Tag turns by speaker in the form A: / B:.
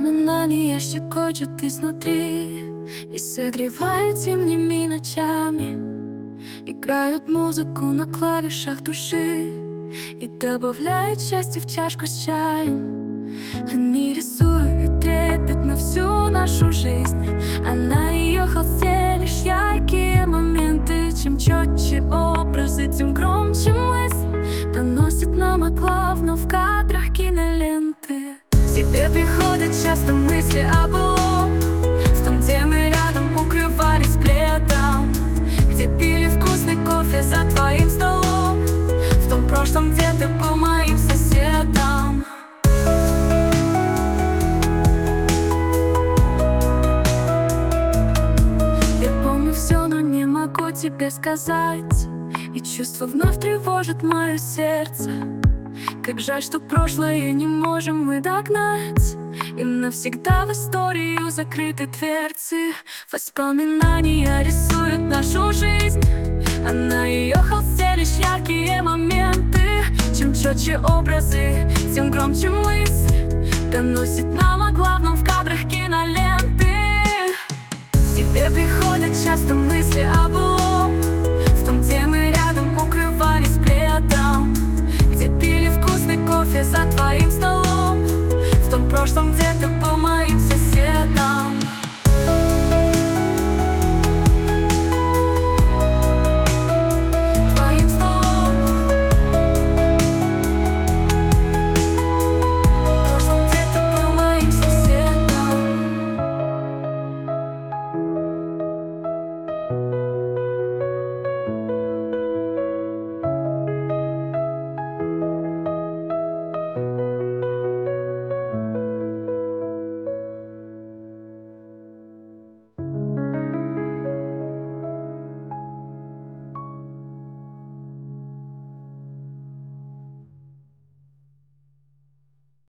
A: Воспоминания щекочут изнутри и согревают зимними ночами. Играют музыку на клавишах души и добавляют счастье в чашку с чаем. Они рисуют трепет на всю нашу жизнь, а на ее холсте лишь яркие моменты. Чем четче образы, тем громче мысль доносит нам о главном в кадрах киноленты. К тебе приходят часто мысли о былом, в том, где мы рядом укрывались пледом, где пили вкусный кофе за твоим столом, в том прошлом, где ты был моим соседом. Я помню все, но не могу тебе сказать, и чувство вновь тревожит мое сердце. Как жаль, что прошлое не можем мы догнать, и навсегда в историю закрыты дверцы. Воспоминания рисуют нашу жизнь, а на ее холсте лишь яркие моменты. Чем четче образы, тем громче мысль доносит нам о главном в кадрах киноленты. К тебе приходят часто мысли о былом,